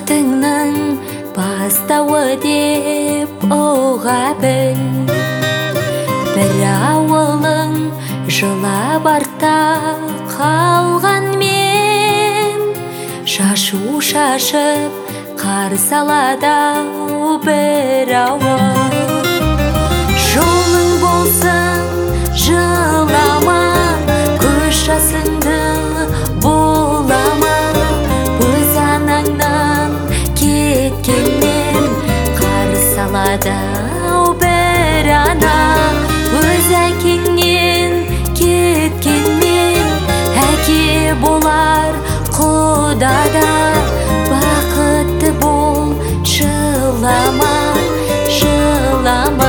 бақытыңның бастауы деп ұға біл. Бір ауылың жылап артта қалғанмен, шашу шашып қарсы алады бір ауыл. Жолың болсын жылама, көз жасыңды булама, өз анаңнан кеткенмен қарсы алады бір ана. Өз әкеңнен кеткенмен әке болар құдада. Бақытты бол, жылама, жылама.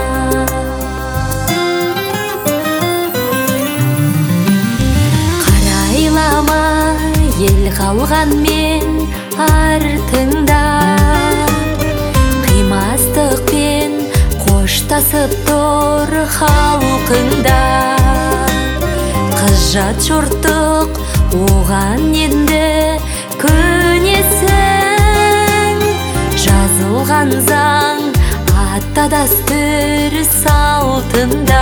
Қарайлама ел қалғанмен артыңда, қимастықпен қоштасып тұр халқыңда. Қыз жат жұрттық оған енді көнесің, жазылған заң ата дәстүр салтында.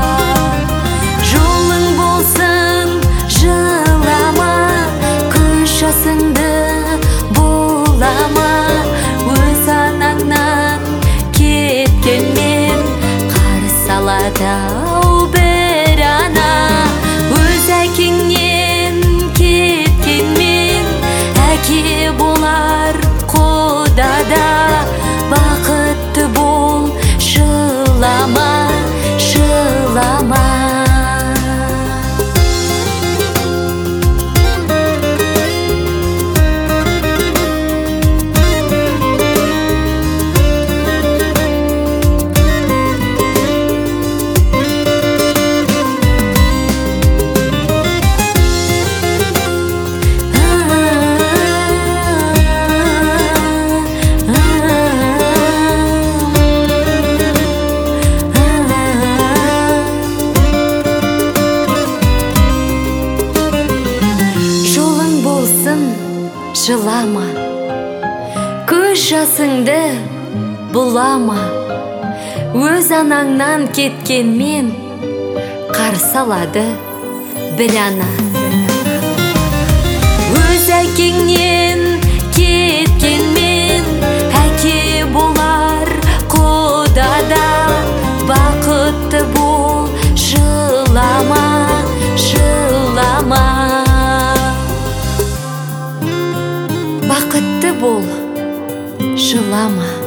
Жолың болсын жылама, көз жасыңды булама, өз анаңнан кеткенмен қарсы алады бір ана. Өз әкеңнен кеткенмен әке болар құдада. Бақытты бол, жылама, жылама. Жылама, көз жасыңды булама, өз анаңнан кеткенмен қарсы алады бір ана. Өз әкеңнен кеткенмен әке болар құдада. Бақытты бол, жылама, жылама. Бақытты бол, жылама.